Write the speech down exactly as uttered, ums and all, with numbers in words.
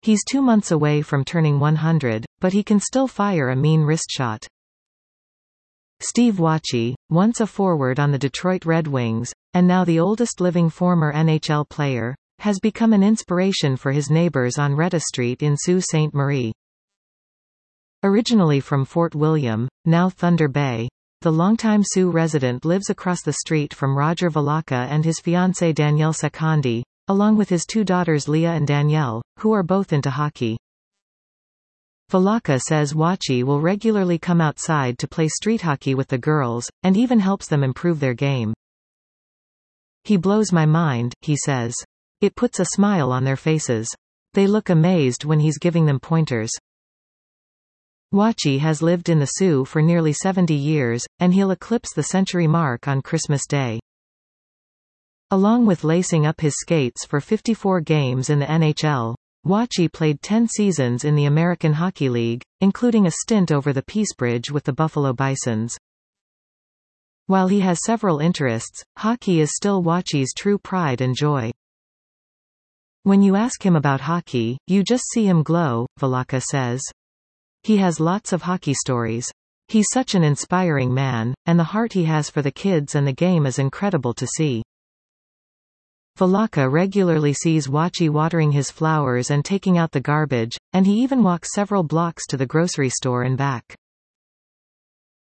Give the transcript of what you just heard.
He's two months away from turning one hundred, but he can still fire a mean wrist shot. Steve Wachey, once a forward on the Detroit Red Wings, and now the oldest living former N H L player, has become an inspiration for his neighbors on Retta Street in Sault Ste. Marie. Originally from Fort William, now Thunder Bay, the longtime Sioux resident lives across the street from Roger Valaka and his fiancée Danielle Secondi, along with his two daughters Leah and Danielle, who are both into hockey. Valaka says Wachey will regularly come outside to play street hockey with the girls, and even helps them improve their game. He blows my mind, he says. It puts a smile on their faces. They look amazed when he's giving them pointers. Wachey has lived in the Sioux for nearly seventy years, and he'll eclipse the century mark on Christmas Day. Along with lacing up his skates for fifty-four games in the N H L, Wachey played ten seasons in the American Hockey League, including a stint over the Peace Bridge with the Buffalo Bisons. While he has several interests, hockey is still Wachey's true pride and joy. When you ask him about hockey, you just see him glow, Valaka says. He has lots of hockey stories. He's such an inspiring man, and the heart he has for the kids and the game is incredible to see. Valaka regularly sees Wachey watering his flowers and taking out the garbage, and he even walks several blocks to the grocery store and back.